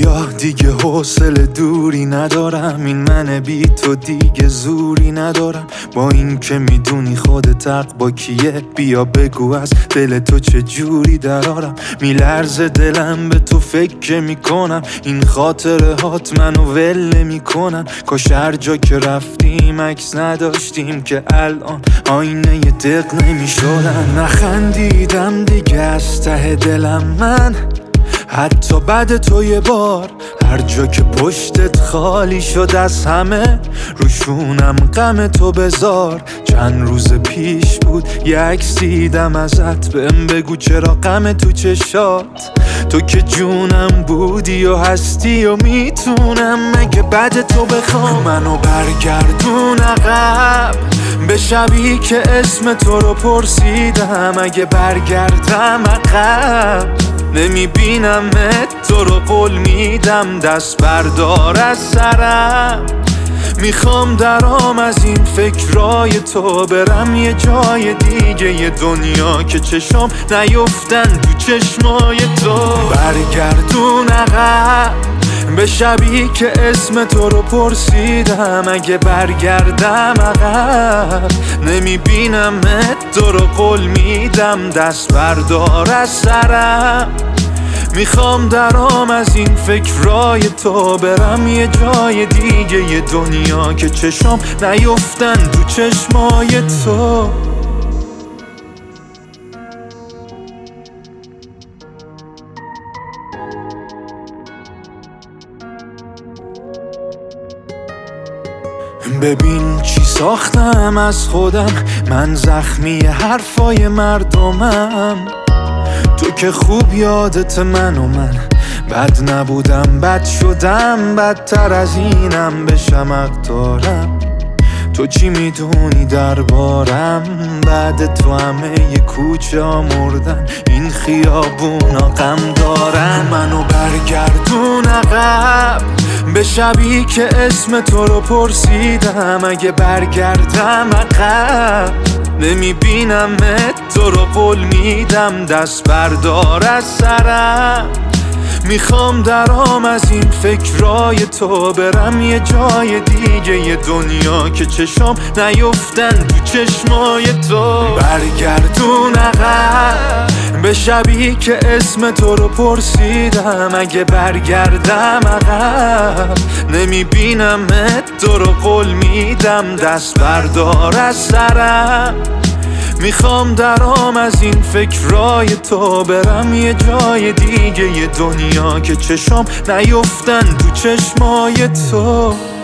بیا دیگه حوصله دوری ندارم، این من بی تو دیگه زوری ندارم. با این که میدونی خودت حق با کیه، بیا بگو از دل تو چه جوری درارم. میلرزه دلم به تو فکر میکنم، این خاطره هات منو ول نمیکنن. کاش هر جا که رفتیم عکس نداشتیم که الان آینه ی دق نمیشدن. نخندیدم دیگه از ته دلم من، حتی بعد تو یه بار. هر جا که پشتت خالی شد از همه، روشونم غم تو بذار. چند روز پیش بود یه عکس دیدم ازت، بهم بگو چرا غم تو چشات. تو که جونم بودی و هستی و میتونم مگه بعد تو بخوام منو برگردون عقب به شبی که اسم تو رو پرسیدم. اگه برگردم عقب نمیبینمت، تو رو قول میدم دست بردار از سرم. میخوام درام از این فکرای تو، برم یه جای دیگه یه دنیا که چشام نیفتن تو چشمای تو. برگردون عقب به شبی که اسم تو رو پرسیدم. اگه برگردم عقب نمیبینمت، تو رو قول میدم دست بردار از سرم. میخوام درام از این فکرای تو، برم یه جای دیگه یه دنیا که چشام نیفتن تو چشمای تو. ببین چی ساختم از خودم، من زخمی حرفای مردمم. تو که خوب یادت من و من بد نبودم، بد شدم، بدتر از اینم بشم حق دارم. تو چی میدونی دربارم؟ بعد تو همه ی کوچه ها مردن، این خیابونا غم دارن. منو برگردون عقب به شبی که اسم تو رو پرسیدم. اگه برگردم عقب نمیبینمت، تو رو قول میدم دست بردار از سرم. میخوام درام از این فکرای تو، برم یه جای دیگه یه دنیا که چشام نیفتن تو چشمای تو. برگردون عقب به شبی که اسم تو رو پرسیدم. اگه برگردم عقب نمیبینمت، تو رو قول میدم دست بردار از سرم. میخوام درام از این فکرای تو، برم یه جای دیگه یه دنیا که چشام نیفتن تو چشمای تو.